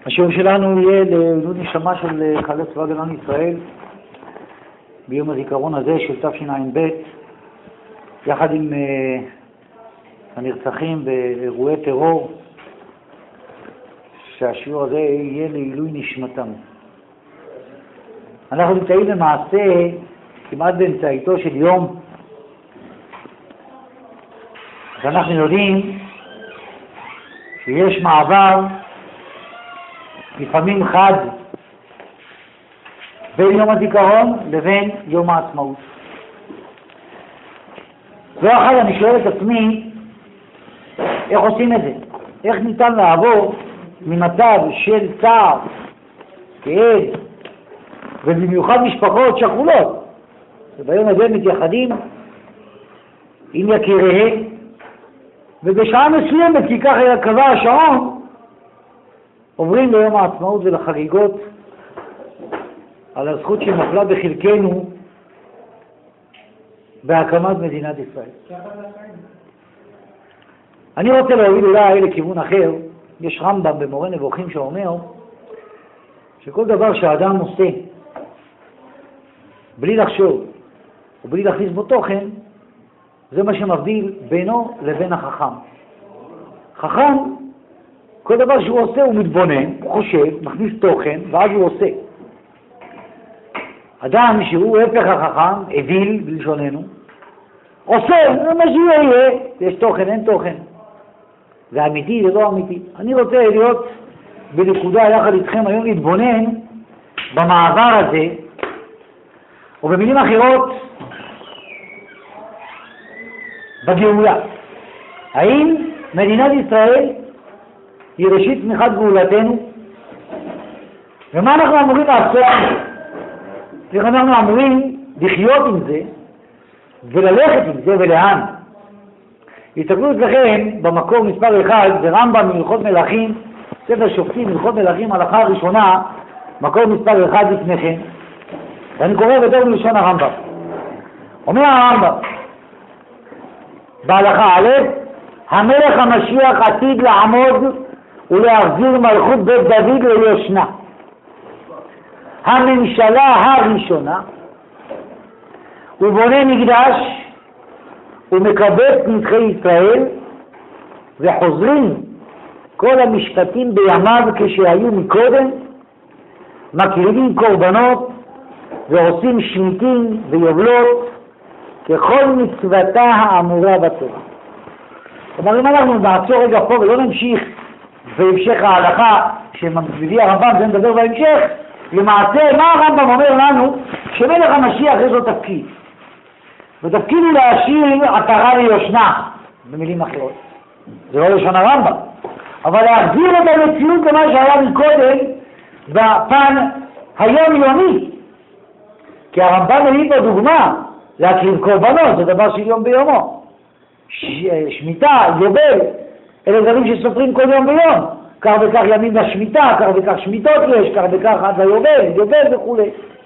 השיעור שלנו יהיה לעילוי נשמה של חיילי צבא הגנה לישראל ביום הזיכרון הזה של תשע"ב, יחד עם הנרצחים באירועי טרור, שהשיעור הזה יהיה לעילוי נשמתם. אנחנו נמצאים למעשה כמעט באמצעיתו של יום, ואנחנו יודעים שיש מעבר לפעמים חד בין יום הזיכרון לבין יום העצמאות. ואחד אני שואל את עצמי, איך עושים את זה? איך ניתן לעבור ממצב של צער, כאב, ובמיוחד משפחות שכולות, וביום הזה מתייחדים עם יקיריהם, ובשעה מסוימת, כי כך קבע השעון, עוברים ליום העצמאות ולחגיגות על הזכות שנפלה בחלקנו בהקמת מדינת ישראל. אני רוצה להוביל אולי לכיוון אחר. יש רמב"ם במורה נבוכים שאומר שכל דבר שהאדם עושה בלי לחשוב ובלי להכניס בו תוכן, זה מה שמבדיל בינו לבין החכם. חכם, כל דבר שהוא עושה הוא מתבונן, הוא חושב, מכניס תוכן, ואז הוא עושה. אדם שהוא הפך החכם, אוויל בלשוננו, עושה, זה מה שיהיה, יש תוכן, אין תוכן. זה אמיתי, זה לא אמיתי. אני רוצה להיות בנקודה יחד איתכם היום, להתבונן במעבר הזה, או במילים אחרות, בגאולה. האם מדינת ישראל היא ראשית צמיחת גאולתנו? ומה אנחנו אמורים לעשות? איך אנחנו אמורים לחיות עם זה וללכת עם זה ולאן? תסתכלו אצלכם במקור מספר 1, זה רמב"ם מהלכות מלכים, ספר שופטים, הלכות מלכים, הלכה הראשונה, מקור מספר 1 לפניכם, ואני קורא בדרך מלשון הרמב"ם. אומר הרמב"ם בהלכה א', המלך המשיח עתיד לעמוד ולהחזיר מלכות בית דוד ליושנה. הממשלה הראשונה, הוא בונה מקדש ומקבץ נדחי ישראל, וחוזרים כל המשפטים בימיו כשהיו מקודם, מקריבים קורבנות ועושים שמיטים ויובלות ככל מצוותה האמורה בתורה. כלומר, אם אנחנו נעצור רגע פה ולא נמשיך בהמשך ההלכה שמביא הרמב"ם, זה נדבר בהמשך, למעשה מה הרמב"ם אומר לנו? שמלך המשיח יש לו תפקיד, ותפקיד הוא להשאיר עטרה ליושנה, במילים אחרות. זה לא לשון הרמב"ם, אבל להחזיר את המציאות למה שהיה מקודם בפן היומיומי. כי הרמב"ם מביא פה דוגמה, להקריב קורבנות, זה דבר של יום ביומו. שמיטה, יובל, אלה דברים שסופרים כל יום ביום. כך וכך ימים לשמיטה, כך וכך שמיטות יש, כך וכך עד ליובל, יובל וכו'.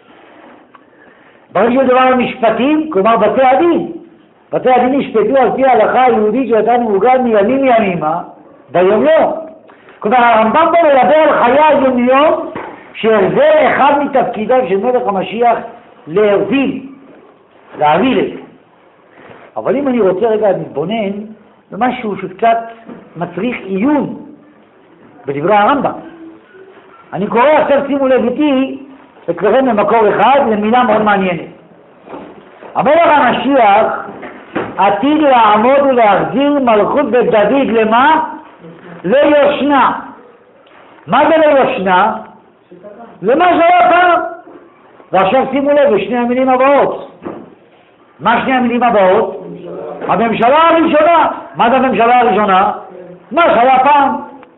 ברגע של דבר המשפטים, כלומר בתי הדין. בתי הדין נשפטו על פי ההלכה היהודית שהייתה מעוגן מימים ימימה, ביום יום. כלומר הרמב"ם פה מדבר על חיי היום-יום, שזה אחד מתפקידיו של מלך המשיח להוביל את זה. אבל אם אני רוצה רגע להתבונן במשהו שקצת מצריך עיון בדברי הרמב"ם, אני קורא עכשיו, שימו לב איתי, אצלכם במקור אחד, למילה מאוד מעניינת. המלך המשיח עתיד לעמוד ולהחזיר מלכות בית דוד למה? ליושנה. מה זה ליושנה? למה שהיה פעם. ועכשיו שימו לב לשני המילים הבאות. מה שני המילים הבאות? הממשלה הראשונה. מה זה הממשלה הראשונה? מה שהיה פעם.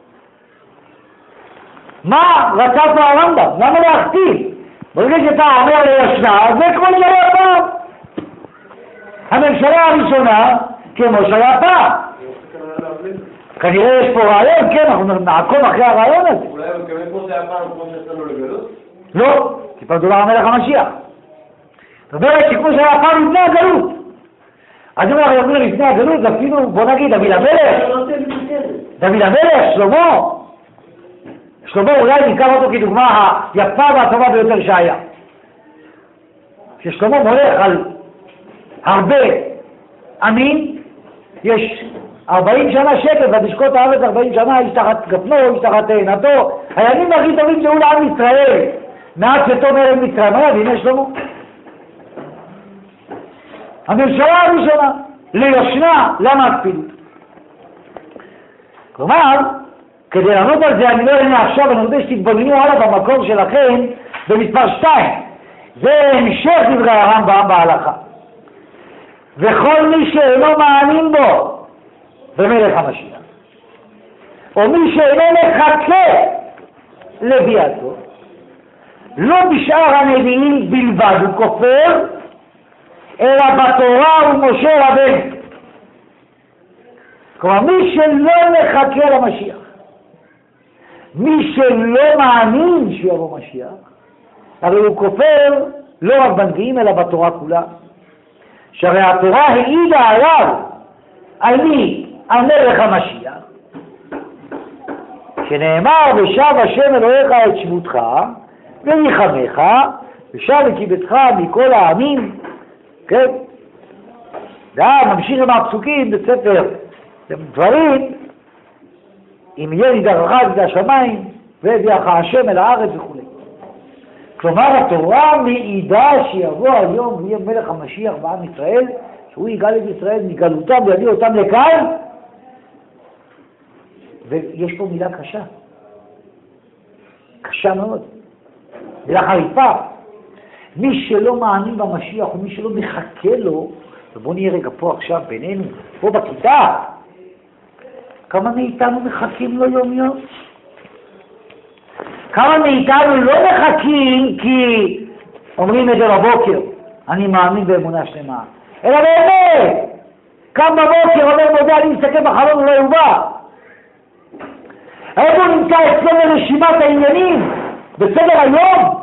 מה רצה פה הרמב"ם? למה להכתיב? ברגע שאתה אומר ליושנה, זה כמו שהיה פעם. הממשלה הראשונה כמו שהיה פעם. כנראה יש פה רעיון, כן, אנחנו נעקוב אחרי הרעיון הזה. אולי הוא מתכוון כמו שהיה פעם, כמו שעשינו לגלות? לא, כי פה דובר המלך המשיח. זאת אומרת שכמו שהיה פעם לפני הגלות. אז אם אנחנו אומרים לפני הגלות, אפילו, בוא נגיד, דוד המלך, שלמה, שלמה אולי ניקח אותו כדוגמה היפה והטובה ביותר שהיה. כששלמה מולך על הרבה עמים, יש 40 שנה שקט, ותשקוט הארץ 40 שנה, איש תחת גפנו, איש תחת תאנתו. הימים הכי טובים שהיו לעם ישראל, מעט שתום ערב מצרים, היה והנה שלמה. הממשלה הראשונה, ליושנה, למה הקפידות? כלומר, כדי לענות על זה, אני לא אענה עכשיו, אני רוצה שתתבוננו הלאה במקור שלכם, במספר 2. זה המשך דברי הרמב"ם בהלכה. וכל מי שאינו מאמין בו, במלך המשיח, או מי שאינו מחכה לביאתו, לא בשאר הנביאים בלבד הוא כופר, אלא בתורה ומשה רבנו. כלומר, מי שלא מחכה למשיח, מי שלא מאמין שיבוא משיח, הרי הוא כופר לא רק בנביאים אלא בתורה כולה. שהרי התורה העידה עליו, על מי? על מלך המשיח, שנאמר ושב השם אלוהיך את שבותך וניחמך ושב את קיבתך מכל העמים. כן? ממשיך עם הפסוקים בספר דברים, אם יהיה ידרך ידי השמיים והביאך השם אל הארץ וכו'. כלומר התורה מעידה שיבוא היום ויהיה מלך המשיח בעם ישראל, שהוא יגאל את ישראל מגלותם ויביא אותם לכאן. ויש פה מילה קשה, קשה מאוד, מילה חריפה. מי שלא מאמין במשיח ומי שלא מחכה לו, ובואו נהיה רגע פה עכשיו בינינו, פה בכיתה, כמה מאיתנו מחכים לו יום יום? כמה מאיתנו לא מחכים כי אומרים את זה בבוקר, אני מאמין באמונה שלמה, אלא באמת, קם בבוקר, אומר מודה, אני מסתכל בחלון, אולי הוא בא. איפה נמצא אצלנו רשימת העניינים בסדר היום?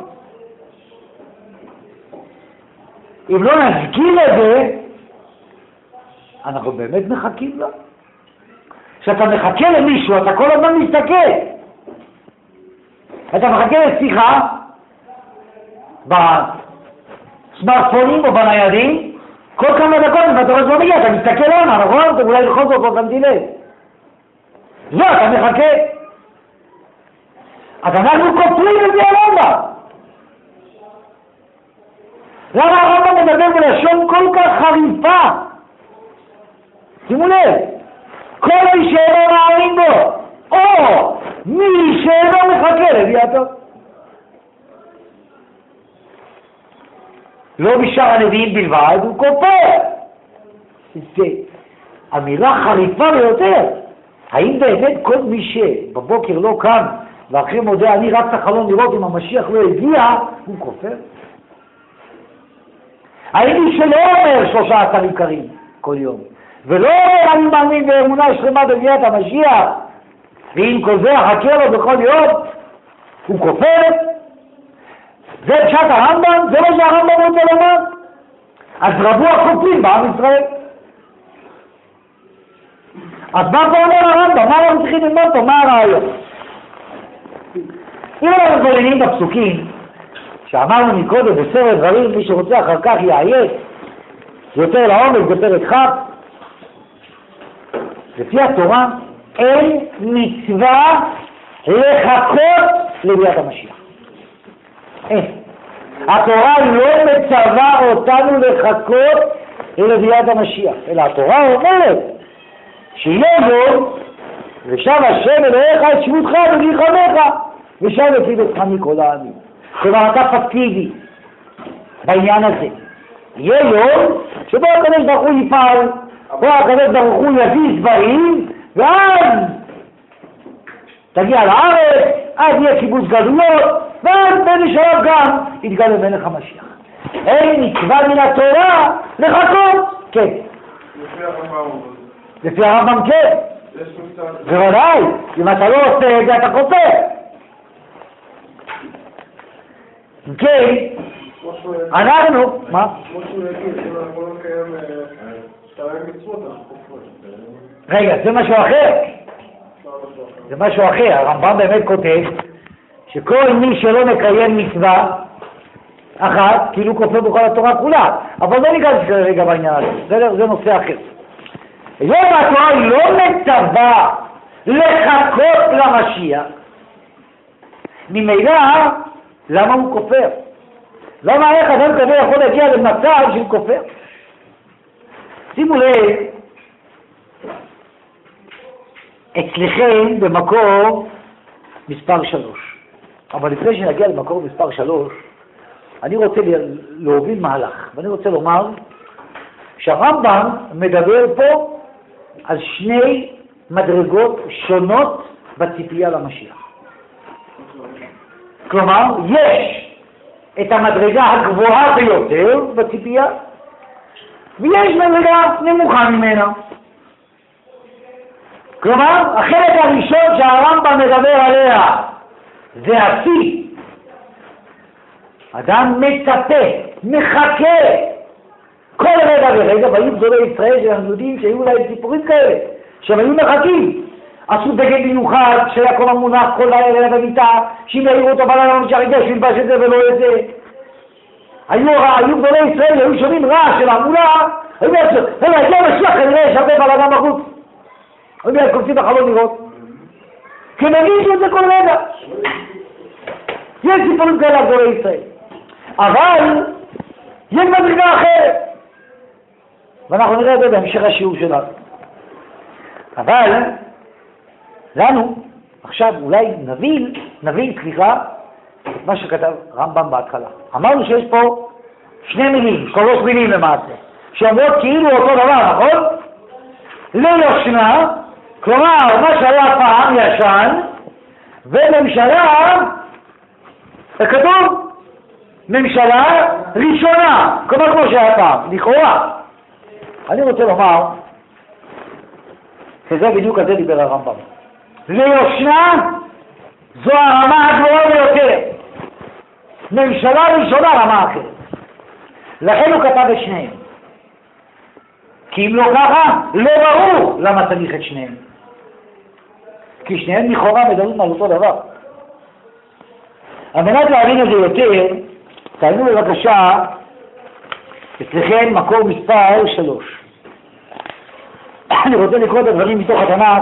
אם לא נזכיר את זה, אנחנו באמת מחכים לו. כשאתה מחכה למישהו, אתה כל הזמן מסתכל. אתה מחכה לשיחה בסמארטפונים או בניידים, כל כמה דקות, ואתה רואה זמן מגיע, אתה מסתכל למה, נכון? אולי בכל זאת לא שמתי לב. לא, אתה מחכה. אז אנחנו כופרים את זה הרמב"ם. למה הרמב"ם מדבר בלשון כל כך חריפה? שימו לב, כל מי שאינו מאמין בו, או מי שאינו מחכה לביאתו. לא בשאר הנביאים בלבד, הוא כופר. זה אמירה חריפה ביותר. האם באמת כל מי שבבוקר לא קם ואחרי מודה אני רץ לחלון לראות אם המשיח לא הגיע, הוא כופר? האם מי שלא אומר 13 עיקרים כל יום ולא אומר אני מאמין באמונה שלמה בביאת המשיח ואם כל זה אחכה לו בכל יום, הוא כופר? זה פשט הרמב"ם? זה מה שהרמב"ם רוצה לומר? אז רבו הכופרים בעם ישראל. אז מה פה אומר הרמב"ם? מה אנחנו צריכים ללמוד פה? מה הרעיון? אם אנחנו מתבוננים בפסוקים שאמרנו מקודם בספר דברים, מי שרוצה אחר כך יעיין יותר לעומק בפרק כ', לפי התורה אין מצווה לחכות לביאת המשיח. אין. התורה לא מצווה אותנו לחכות לביאת המשיח, אלא התורה אומרת שיהיה יום ושב השם אלוהיך את שבותך וניחמך ושב את קיבתך מכל העמים. כלומר אתה פסיבי בעניין הזה. יהיה יום שבו הקדוש ברוך הוא יפעל, בו הקדוש ברוך הוא יביא דברים, ואז תגיע לארץ, אז יהיה קיבוץ גלויות, ואז בשלב גם יתגלה מלך המשיח. אין מצווה מן התורה לחכות. כן. לפי הרמב"ם כן. בוודאי, אם אתה לא עושה את זה אתה כופר. כן, אנחנו, מה? כמו שהוא יגיד, אם אנחנו לא נקיים שתיים מצוות, אנחנו כופרים. רגע, זה משהו אחר. זה משהו אחר. הרמב"ם באמת כותב שכל מי שלא מקיים מצווה אחת, כאילו כופר בכל התורה כולה. אבל לא ניכנס כרגע בעניין הזה, זה נושא אחר. היום התורה היא לא מצווה לחכות למשיח. ממילא, למה הוא כופר? למה איך אדם כזה יכול להגיע למצב של כופר? שימו לב, אצלכם במקור מספר 3. אבל לפני שנגיע למקור מספר 3, אני רוצה להוביל מהלך, ואני רוצה לומר שהרמב"ם מדבר פה על שני מדרגות שונות בציפייה למשיח. כלומר, יש את המדרגה הגבוהה ביותר בציפייה, ויש מדרגה נמוכה ממנה. כלומר, החלק הראשון שהרמב"ם מדבר עליה זה השיא. אדם מצפה, מחכה כל רגע ורגע, והיו גדולי ישראל שאנחנו יודעים שהיו להם סיפורים כאלה, שהם היו מחכים. עשו בגד מיוחד שהיה כל המונח כל לילה במיטה, שאם יעירו אותו בלילה לא שהרגע שילבש את זה ולא את זה. היו גדולי ישראל, היו שומעים רעש של המולה, היו בעצם, הגיע המשיח כנראה יש הרבה בלגן בחוץ. היו בעצם קופצים בחלון לראות. כי הם הרגישו את זה כל רגע. יש סיפורים כאלה גדולי ישראל. אבל יש מדרגה אחרת. ואנחנו נראה את זה בהמשך השיעור שלנו. אבל לנו, עכשיו אולי נבין מה שכתב רמב"ם בהתחלה. אמרנו שיש פה שני מילים, 3 מילים למעשה, שאומרות כאילו אותו דבר, נכון? ליושנה, כלומר מה שהיה פעם ישן, וממשלה, כתוב, ממשלה ראשונה, כלומר כמו שהיה פעם, לכאורה. אני רוצה לומר, שזה בדיוק על זה דיבר הרמב"ם. ליושנה זו הרמה הגבוהה ביותר. ממשלה ראשונה רמה אחרת. לכן הוא כתב את שניהם. כי אם לא ככה, לא ברור למה צריך את שניהם. כי שניהם לכאורה מדברים על אותו דבר. על מנת להבין את זה יותר, תעיינו בבקשה אצלכם מקור מספר 3. אני רוצה לקרוא את הדברים מתוך התנ"ך.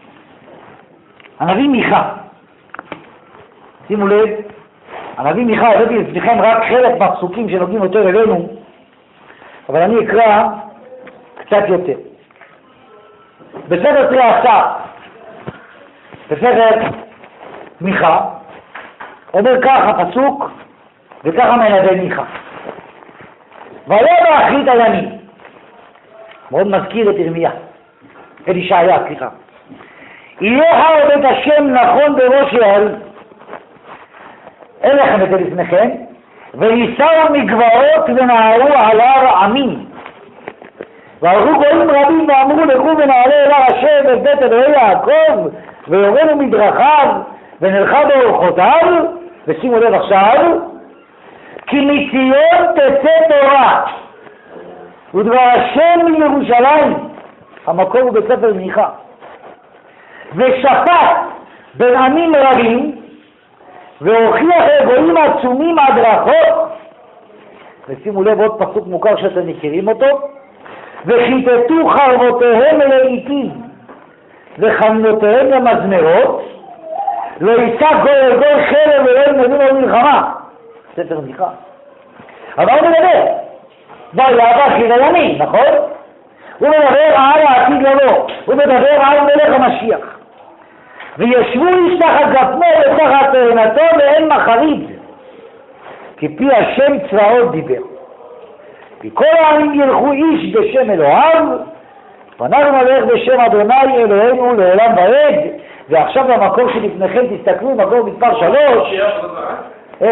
הנביא מיכה. שימו לב, הנביא מיכה, הבאתי לפניכם רק חלק מהפסוקים שנוגעים יותר אלינו, אבל אני אקרא קצת יותר. בספר תרי עשר, בספר מיכה, אומר ככה פסוק, וככה מנבא מיכה. ויבא אחרית הימים, מאוד מזכיר את ירמיה, את ישעיה, סליחה. יהיה בית השם נכון בראש יעל, אין לכם את זה לפניכם, וניסעו מגבעות ונערו על הר עמים. והלכו גויים רבים ואמרו לכו ונעלה אל הר השם את בית אלוהי יעקב, ויורנו מדרכיו ונלכה באורחותיו, ושימו לב עכשיו, כי מציון תצא תורה, ודבר השם מירושלים, המקור הוא בספר מיכה, ושפט בין עמים רבים, והוכיח גויים עצומים עד רחוק, ושימו לב עוד פסוק מוכר שאתם מכירים אותו, וכיתתו חרבותיהם לעיתים וחמנותיהם למזמרות, לא יישא גוי גוי חרב ולא ילמדו במלחמה. ספר מיכה. אבל הוא מדבר ויבא אחרית הימים, נכון? הוא מדבר על העתיד לבוא, הוא מדבר על מלך המשיח. וישבו איש תחת גפנו ותחת תאנתו ואין מחריד, כי פי השם צבאות דיבר. וכל העמים ילכו איש בשם אלוהיו, ואנחנו נלך בשם אדוני אלוהינו לעולם ועד. ועכשיו במקור שלפניכם תסתכלו, מקור מספר 3. איך?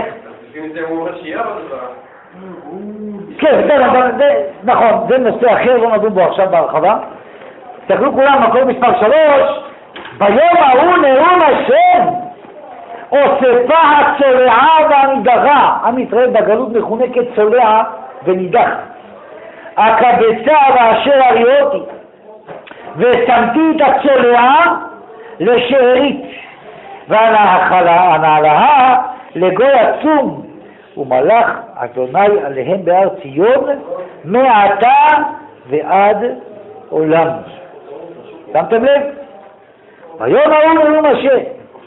כן, נכון, זה נושא אחר, לא נדון בו עכשיו בהרחבה. תסתכלו כולם, מקור מספר 3. ביום ההוא נאום השם, אוספה הצולעה והנידחה. עם ישראל בגלות מכונה כצולע ונידח. הקבצה ואשר הריאותי, ושמתי את הצולעה לשארית, והנעלה לגוי עצום, ומלך אדוני עליהם בהר ציון מעתה ועד עולם. שמתם לב? היום נאום משה.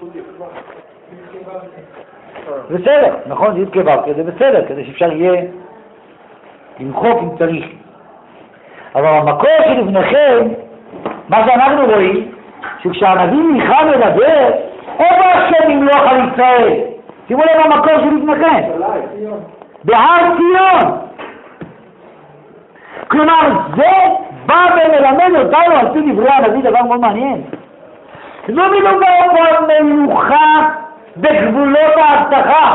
בסדר, נכון, זה יתקבר, זה בסדר, כדי שאפשר יהיה למחוק אם צריך. אבל המקור שלפניכם, מה שאנחנו רואים, שכשהנביא מיכה מדבר, איפה השם ימלוך על ישראל? שימו לב המקור שלפניכם. בהר ציון. כלומר, זה בא ומלמד אותנו על פי דברי הנביא דבר מאוד מעניין. לא מדובר פה על מלוכה בגבולות ההבטחה.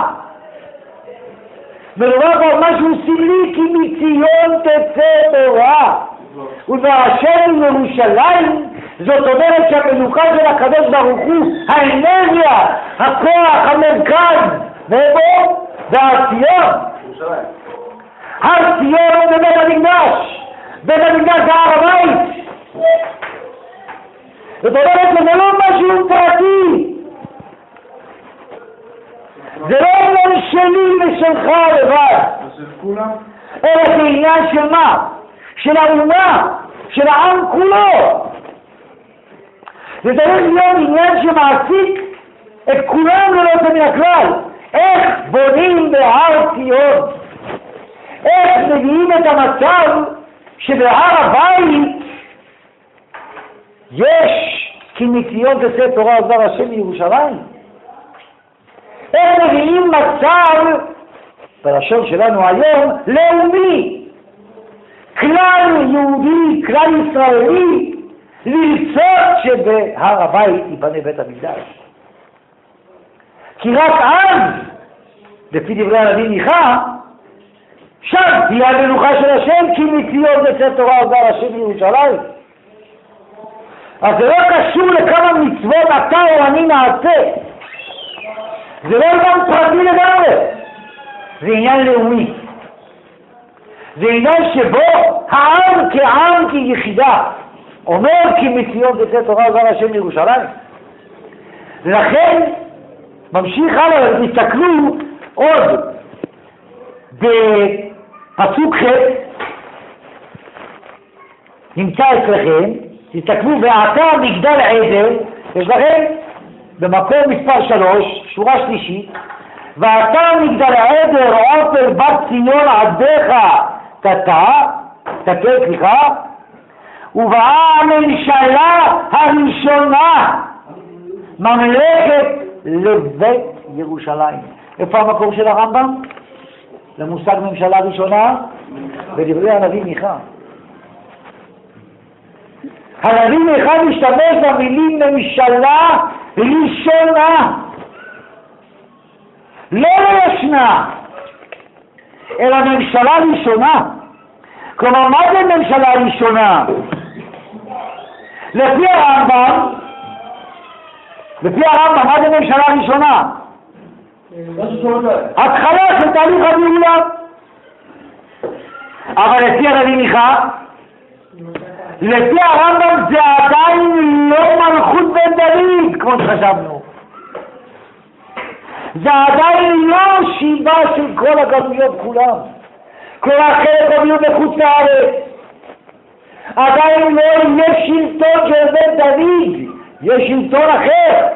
מדובר פה על משהו סמלי, כי מציון תצא תורה. ובאשר ירושלים, זאת אומרת שהמלוכה של הקדוש ברוך הוא, האנרגיה, הכוח, המרכז, ואיפה? בהר ציון. הר ציון זה בית המקדש. בית המקדש זה הר הבית. זאת אומרת שזה לא משהו פרטי. זה לא עניין שלי ושלך לבד. אלא זה עניין של מה? של האומה, של העם כולו. זה צריך להיות עניין שמעסיק את כולם ללא יוצא מן הכלל. איך בונים בהר ציון? איך מביאים את המצב שבהר הבית יש כי מציון תצא תורה דבר השם מירושלים? איך מביאים מצב, בלשון שלנו היום, לאומי, כלל יהודי, כלל ישראלי, לרצות שבהר הבית ייבנה בית המקדש? כי רק אז, לפי דברי הנביא מיכה, שם תהיה המלוכה של השם, כי מציון תצא תורה דבר השם מירושלים. אז זה לא קשור לכמה מצוות אתה או אני נעשה. זה לא עניין פרטי לגמרי. זה עניין לאומי. זה עניין שבו העם כעם כיחידה אומר כי מציון תצא תורה דבר השם מירושלים. ולכן ממשיך הלאה, תסתכלו עוד בפסוק ח' נמצא אצלכם, תסתכלו, ועתה מגדל עדר, יש לכם במקום מספר 3, שורה שלישית, ועתה מגדל עדר עופר בת ציון עבדך תתה, ובאה הממשלה הראשונה ממלכת לבית ירושלים. איפה המקור של הרמב"ם? למושג ממשלה ראשונה בדברי הנביא מיכה. הנביא מיכה משתמש במילים ממשלה ראשונה, לא ישנה, אלא ממשלה ראשונה. כלומר, מה זה ממשלה ראשונה? לפי הרמב"ם, מה זה ממשלה ראשונה? התחלה של תהליך הגאולה. אבל לפי הנביא מיכה, לפי הרמב"ם זה עדיין לא מלכות בן דוד, כמו שחשבנו. זה עדיין לא שיבה של כל הגלויות כולם. כל החלק הגלויות בחוץ לארץ. עדיין לא יש שלטון של בן דוד, יש שלטון אחר.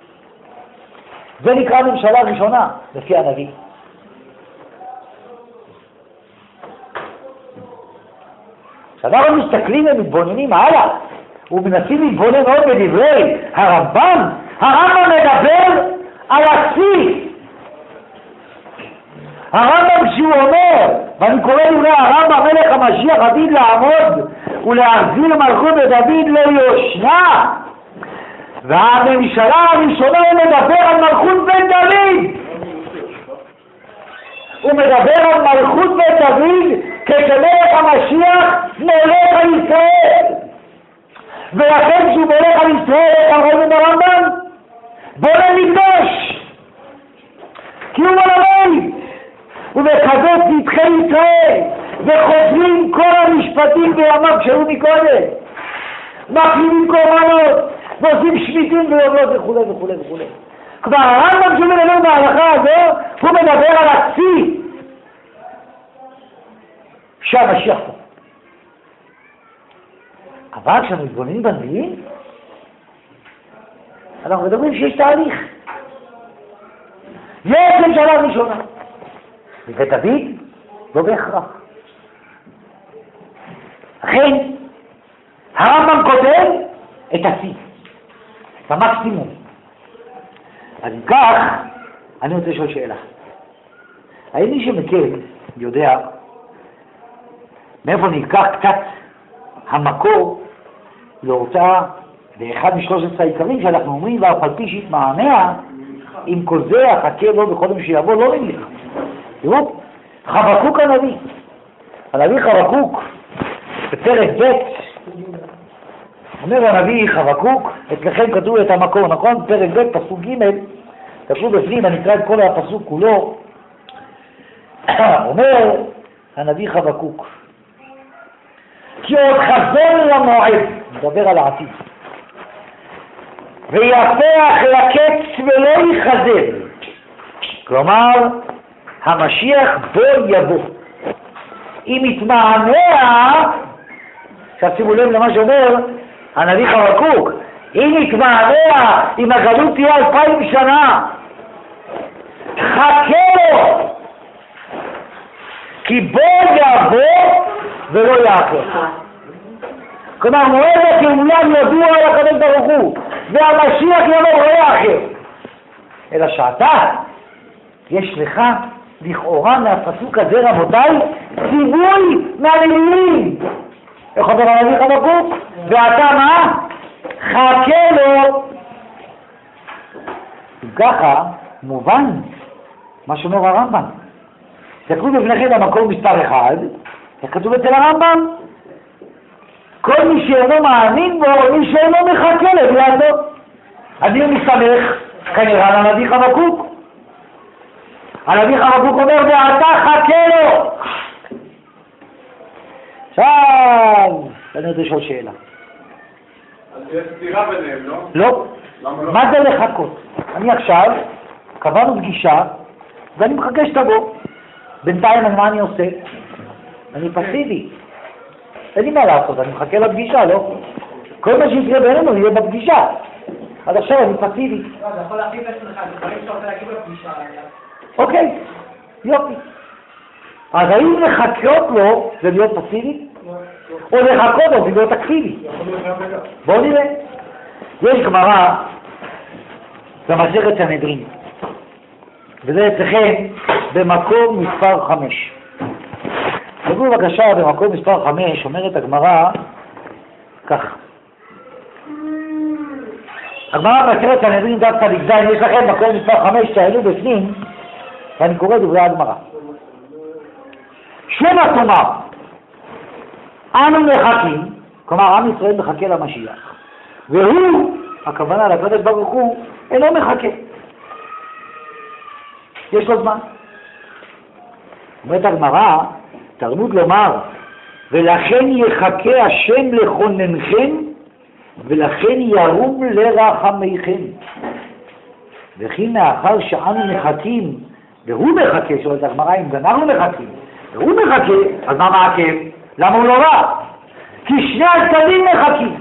זה נקרא ממשלה ראשונה, לפי הנביא. כשאנחנו מסתכלים ומתבוננים הלאה, ומנסים להתבונן עוד בדברי הרמב"ם, הרמב"ם מדבר על השיא. הרמב"ם שהוא אומר, ואני קורא דברי הרמב"ם, מלך המשיח עתיד לעמוד ולהחזיר מלכות בדוד ליושנה, והממשלה הראשונה הוא מדבר על מלכות בן דוד. הוא מדבר על מלכות בן דוד כשמלך המשיח מולך על ישראל. ולכן שהוא מולך על ישראל, אמרנו ברמב"ם, בונה מקדש, כי הוא בעל הבית, ומקדש נדחי ישראל, וחוזרים כל המשפטים בימיו שהיו מקודם, מקריבים קורבנות, ועושים שמיטים ויובלות וכו' וכו' וכו'. כבר הרמב"ם שמדבר בהלכה הזו, הוא מדבר על הצי שהמשיח פה. אבל כשאנחנו מתבוננים בנביאים, אנחנו מדברים שיש תהליך. יש ממשלה ראשונה. ודוד לא בהכרח. לכן, הרמב"ם כותב את השיא, את המקסימום. אז אם כך, אני רוצה לשאול שאלה. האם מי שמכיר יודע מאיפה נלקח קצת המקור להוצאה באחד מ13 העיקרים שאנחנו אומרים, ואף על פי שהתמהמה, עם כל זה החכה לו בקודם שיבוא, לא נמליך. תראו, חבקוק הנביא חבקוק, בפרק ב' אומר הנביא חבקוק, אצלכם כתוב את המקור, נכון? פרק ב' פסוק ג' כתוב בפנים, אני אקרא את כל הפסוק כולו. אומר הנביא חבקוק, כי עוד חזון למועד, מדבר על העתיד, ויפח לקץ ולא יחזר, כלומר המשיח בו יבוא. אם יתמהמה, עכשיו שימו לב למה שאומר הנביא חבקוק, אם יתמהמה, אם הגלות תהיה 2000 שנה, חכה לו, כי בו יבוא ולא יאחר. כלומר מועד הגאולה ידוע על הקדוש ברוך הוא, והמשיח יבוא ולא יאחר. אלא שעתה יש לך לכאורה מהפסוק הזה, רבותיי, ציווי מהנביאים. איך אומר הנביא חבקוק? ואתה מה? חכה לו. אם ככה, מובן מה שאומר הרמב"ם. תקראו בפניכם המקור מספר 1, כתוב אצל הרמב"ם, כל מי שאינו מאמין בו, מי שאינו מחכה לבלעדו. אני מסתמך כנראה על הנביא חבקוק. הנביא חבקוק אומר, ואתה חכה לו. עכשיו, אני רוצה לשאול שאלה. אז יש סתירה ביניהם, לא? לא. מה זה לחכות? אני עכשיו, קבענו פגישה, ואני מחכה שתבוא. בינתיים מה אני עושה? אני פסיבי. אין לי מה לעשות, אני מחכה לפגישה, לא? כל מה שיקרה בינינו יהיה בפגישה. עד עכשיו אני פסיבי. לא, אתה יכול להכין את עצמך, זה דברים שאתה רוצה להגיד בפגישה. אוקיי, יופי. אז האם לחכות לו זה להיות פסיבי? או לחכות לו זה להיות אקטיבי? בואו נראה. יש גמרא במסכת סנהדרין, וזה אצלכם במקור מספר 5. תראו בבקשה, במקור מספר 5 אומרת הגמרא כך. הגמרא במסכת סנהדרין דף צ"ז, יש לכם מקור מספר 5 תעלו בפנים, ואני קורא דברי הגמרא. שמא תאמר, אנו מחכים, כלומר עם ישראל מחכה למשיח, והוא, הכוונה לקדוש ברוך הוא, אינו מחכה. יש לו זמן. אומרת הגמרא, תלמוד לומר, ולכן יחכה השם לכוננכם, ולכן ירום לרחמיכם. וכי מאחר שאנו מחכים, והוא מחכה, שואלת הגמרא, אם אנחנו מחכים, והוא מחכה, אז מה מעכב? למה הוא לא רע? כי שני הצדדים מחכים.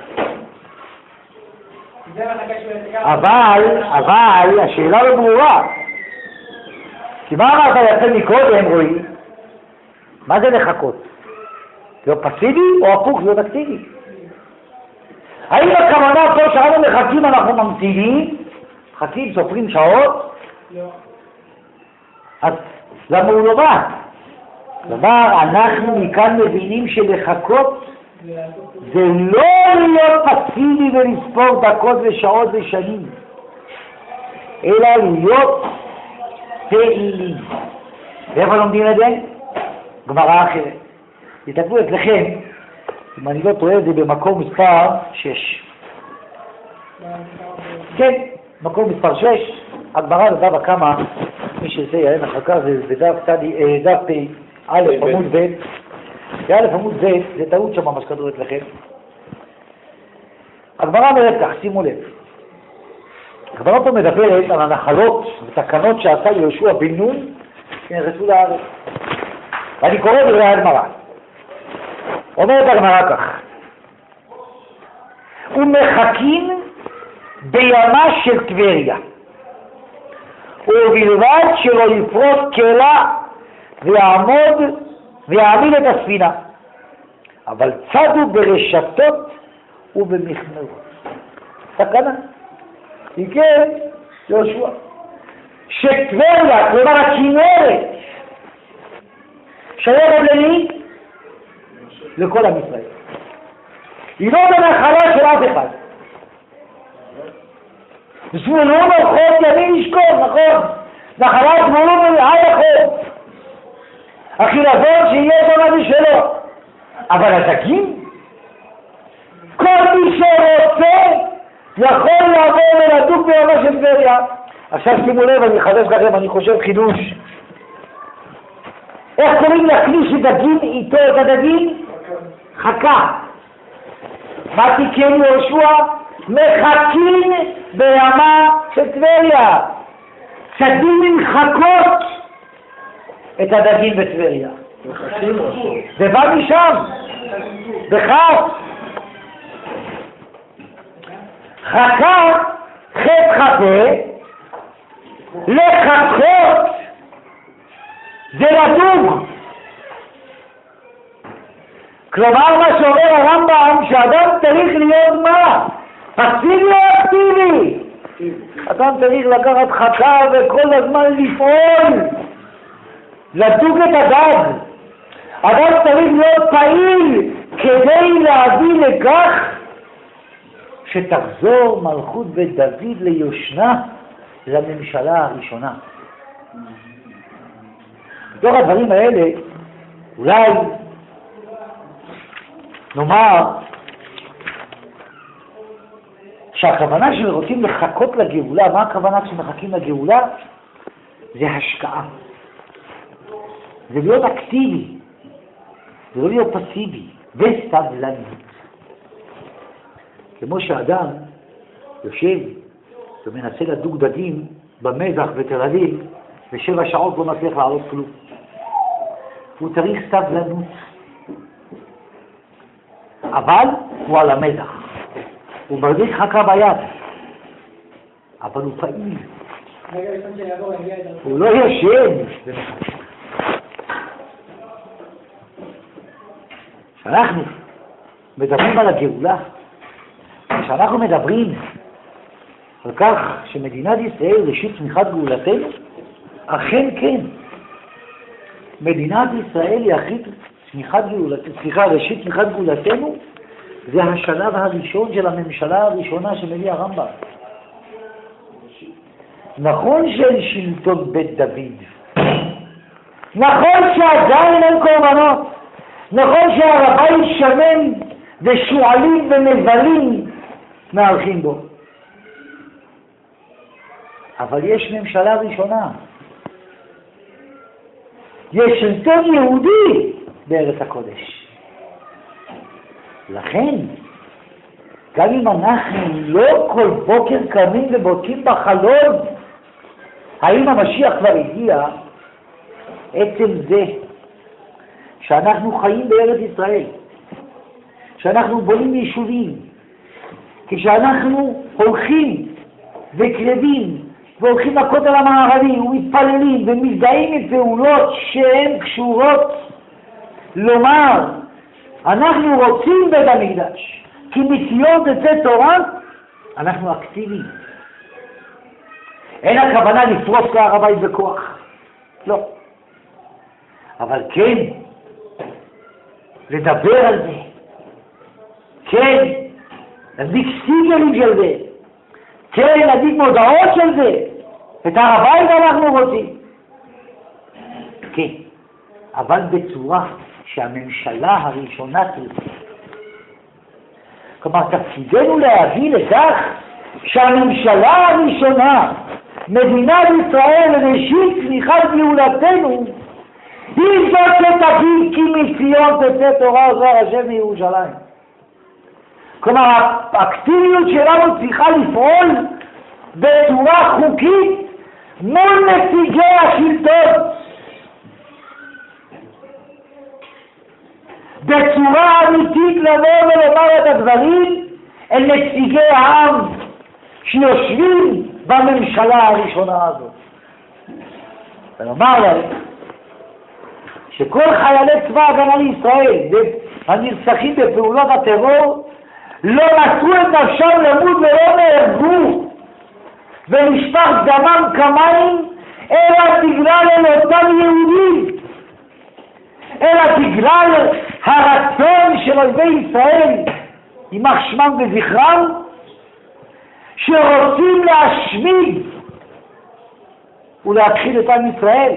אבל השאלה לא ברורה. כי מה אמרת יצא מקודם, רואי? מה זה לחכות? להיות פסיבי או הפוך להיות אקטיבי? האם הכוונה פה שאנו מחכים אנחנו ממתינים? מחכים, סופרים שעות? לא. אז למה הוא לא בא? כלומר, אנחנו מכאן מבינים שלחכות זה לא להיות פסיבי ולספור דקות ושעות ושנים, אלא להיות פעילים. ואיפה לומדים את זה? גמרא אחרת. תתקבו אצלכם, אם אני לא טועה, זה במקור מספר 6. כן, מקור מספר 6, הגמרא בדף הקמא, מי שזה יעלם אחר כך, זה דף א' עמוד ב', בא' עמוד ב', זה טעות שם מה שכתוב אצלכם. הגמרא אומרת כך, שימו לב. הכוונה פה מדברת על הנחלות ותקנות שעשה יהושע בן נון כשנכנסו לארץ. ואני קורא בדברי הגמרא. אומרת הגמרא כך: ומחכים בימה של טבריה, ובלבד שלא יפרוץ קלע ויעמיד את הספינה, אבל צדו ברשתות ובמכמרות. סכנה. כן, יהושע, שטבריה, כלומר הכנרת, שייכת למי? לכל עם ישראל. היא לא בנחלה של אף אחד. זבולון החוף ימין ישכון, נכון? נחלת זבולון עד החוף. החילזון שיהיה שם בשלו. אבל הדגים? כל מי שרוצה יכול לעבור ולדוג בימה של טבריה. עכשיו שימו לב, אני אחדש לכם, אני חושב חידוש. איך קוראים לכלי שדגים איתו את הדגים? חכה. מה תיקן יהושע? מחכים בימה של טבריה. צדים עם חכות את הדגים בטבריה. זה בא משם. בכך. חכה, חט חכה, לחכות, זה לדוג. כלומר, מה שאומר הרמב"ם, שאדם צריך להיות מה? פסיבי או אקטיבי? אדם צריך לקחת חכה וכל הזמן לפעול, לדוג את הדג. אדם צריך להיות פעיל כדי להביא לכך שתחזור מלכות בית דוד ליושנה לממשלה הראשונה. בתוך הדברים האלה, אולי נאמר שהכוונה שרוצים לחכות לגאולה, מה הכוונה כשמחכים לגאולה? זה השקעה. זה להיות אקטיבי, זה לא להיות פסיבי, וסבלנות. כמו שאדם יושב ומנסה לדוג דגים במזח בתל אביב, ו7 שעות לא מצליח לעלות כלום. הוא צריך סבלנות. אבל הוא על המזח. הוא מרגיש חכה ביד. אבל הוא פעיל. הוא לא ישן. כשאנחנו מדברים על הגאולה, כשאנחנו מדברים על כך שמדינת ישראל ראשית צמיחת גאולתנו, אכן כן. מדינת ישראל היא ראשית צמיחת גאולתנו, זה השלב הראשון של הממשלה הראשונה שמביא הרמב"ם. נכון שאין שלטון בית דוד, נכון שעדיין אין קורבנות, נכון שהר הבית שמן ושועלים ומבלים מהלכים בו, אבל יש ממשלה ראשונה, יש שלטון יהודי בארץ הקודש. לכן, גם אם אנחנו לא כל בוקר קמים ובודקים בחלון האם המשיח כבר הגיע, עצם זה שאנחנו חיים בארץ ישראל, שאנחנו בונים יישובים, כשאנחנו הולכים וקרבים והולכים לכותל המערבי ומתפללים ומזדהים עם פעולות שהן קשורות לומר אנחנו רוצים בית המקדש כי מציון תצא תורה, אנחנו אקטיביים. אין הכוונה לפרוץ להר הבית בכוח, לא, אבל כן לדבר על זה, כן להדליק סטיגרים של זה, כן להדליק מודעות של זה. את הר הבית אנחנו רוצים, כן, אבל בצורה שהממשלה הראשונה תרצה. כלומר, תפקידנו להביא לכך שהממשלה הראשונה, מדינת ישראל ראשית צמיחת גאולתנו, היא זאת שתגיד כי מציון תצא תורה וזרוע השם מירושלים. כלומר, האקטיביות שלנו צריכה לפעול בצורה חוקית מול נציגי השלטון. בצורה אמיתית לבוא ולומר את הדברים אל נציגי העם שיושבים בממשלה הראשונה הזאת. ולומר להם שכל חיילי צבא הגנה לישראל הנרצחים בפעולות הטרור לא נתנו את נפשם למות ולא נהרגו ונשפך דמם כמים אלא בגלל אותם יהודים, אלא בגלל הרצון של אויבי ישראל יימח שמם וזכרם שרוצים להשמיד ולהכחיד את עם ישראל.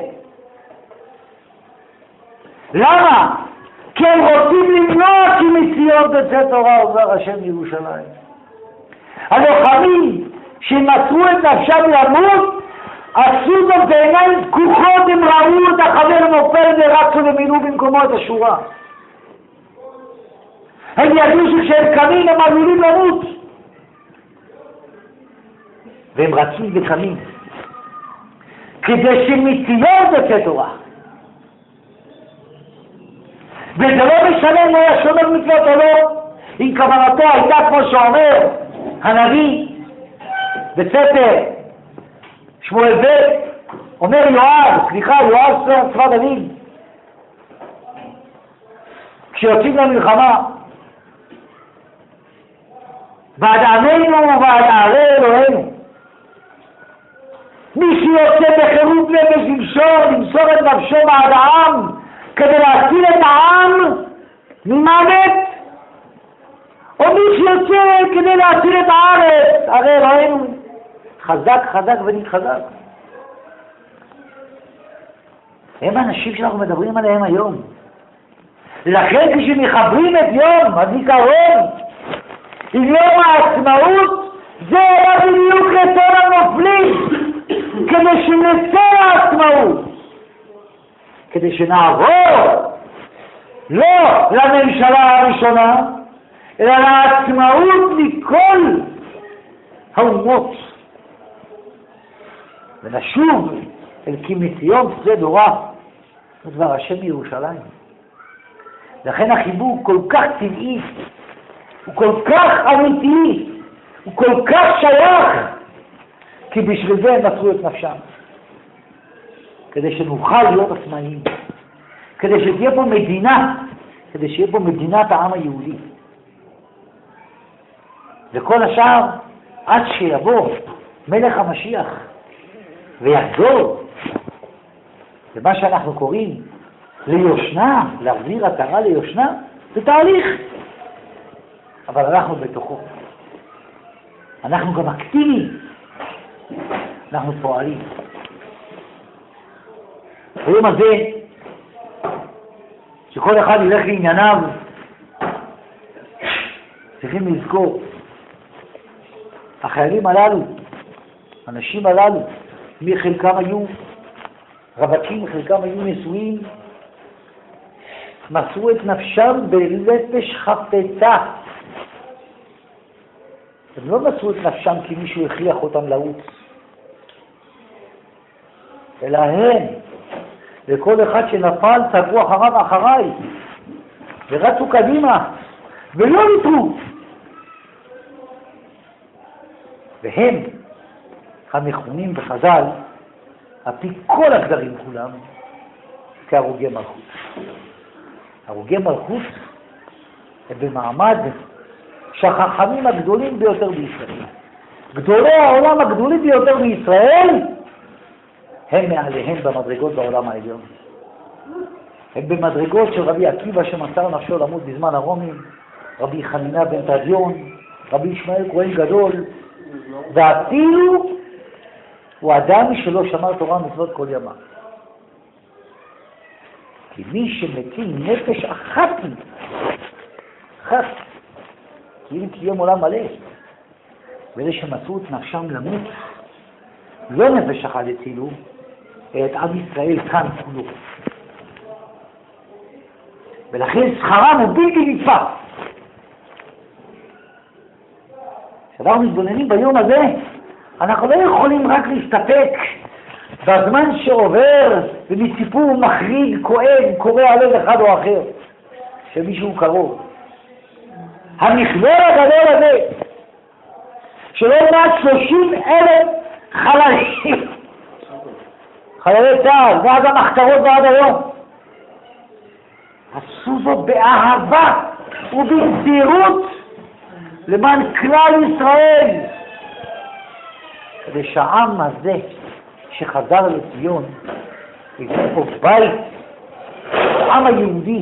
למה? כי הם רוצים למנוע כי מציון תצא תורה ובדבר השם מירושלים. הלוחמים שמסרו את נפשם למות עשו זאת בעיניים פקוחות, הם ראו את החבר נופל ורצו ומילאו במקומו את השורה. הם ידעו שכשהם קמים הם עלולים למות והם רצים וקמים כדי שמציון תצא תורה. וזה לא משנה אם הוא היה שומר מצוות או לא, אם כוונתו הייתה כמו שאומר הנביא בספר שמואל ב', אומר יואב צבא דוד, כשיוצאים למלחמה, ועד עמנו ועד ערי אלוהינו, מי שיוצא בחירוף נפש למסור את נפשו בעד העם כדי להציל את העם ממוות, או מי שיוצא כדי להציל את הארץ, הרי אלוהינו חזק ונתחזק. הם האנשים שאנחנו מדברים עליהם היום. לכן כשמחברים את יום הזיכרון עם יום העצמאות, זה היה בדיוק רצון הנופלים, כדי שנצא לעצמאות, כדי שנעבור לא לממשלה הראשונה, אלא לעצמאות מכל האומות, ונשוב אל כי מציון תצא תורה ודבר השם מירושלים. לכן החיבור כל כך טבעי, הוא כל כך אמיתי, הוא כל כך שייך, כי בשביל זה הם מסרו את נפשם, כדי שנוכל להיות עצמאיים, כדי שתהיה פה מדינה, כדי שיהיה פה מדינת העם היהודי. וכל השאר עד שיבוא מלך המשיח ויחזור למה שאנחנו קוראים ליושנה, להחזיר עטרה ליושנה, זה תהליך, אבל אנחנו בתוכו, אנחנו גם אקטיביים, אנחנו פועלים. ביום הזה שכל אחד ילך לענייניו, צריכים לזכור, החיילים הללו, האנשים הללו, מחלקם היו רווקים, חלקם היו נשואים, מסרו את נפשם בנפש חפצה. הם לא מסרו את נפשם כי מישהו הכריח אותם לרוץ, אלא הם, וכל אחד שנפל צעקו אחריי, ורצו קדימה, ולא ניתרו. והם המכונים בחז"ל, על פי כל הגדרים כולם, כהרוגי מלכות. הרוגי מלכות הם במעמד שהחכמים הגדולים ביותר בישראל. גדולי העולם הגדולים ביותר בישראל, הם מעליהם במדרגות בעולם העליון. הם במדרגות של רבי עקיבא שמסר נפשו למות בזמן הרומים, רבי חנינה בן תדיון, רבי ישמעאל כהן גדול, ואפילו הוא אדם שלא שמר תורה ומצוות כל ימיו. כי מי שמקים נפש אחת, כי אם קיים עולם מלא, ואלה שמסרו את נפשם למות, לא נפש אחת הצילו, את עם ישראל כאן כולו. ולכן שכרם הוא בלתי נתפס. כשאנחנו מתבוננים ביום הזה, אנחנו לא יכולים רק להסתפק בזמן שעובר ומסיפור מחריד, כואב, קורע הלב אחד או אחר, שמישהו קרוב. המכלול הגדול הזה, שלא מעט 30,000 חללים, חיילי צה"ל, ועד המחתרות ועד היום, עשו זאת באהבה ובמסירות למען כלל ישראל, כדי שהעם הזה שחזר לציון יבנה פה בית, העם היהודי,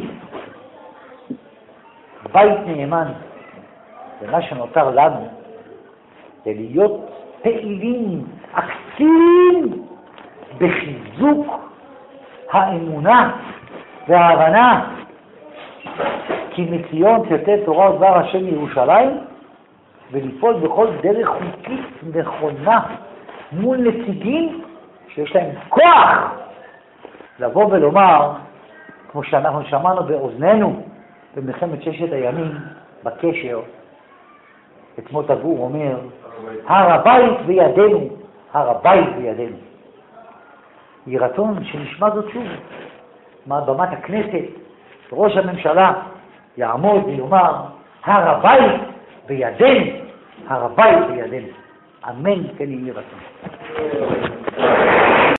בית נאמן. ומה שנותר לנו זה להיות פעילים, אקטיביים בחיזוק האמונה וההבנה כי מציון תצא תורה ודבר השם מירושלים, ולפעול בכל דרך חוקית נכונה מול נציגים שיש להם כוח לבוא ולומר, כמו שאנחנו שמענו באוזנינו במלחמת ששת הימים בקשר, את מוטה גור אומר, הר הבית בידינו, הר הבית בידינו. יהי רצון שנשמע זאת שוב מבמת הכנסת, ראש הממשלה יעמוד ויאמר, הר הבית בידינו, הר הבית בידינו. אמן כן יהי רצון.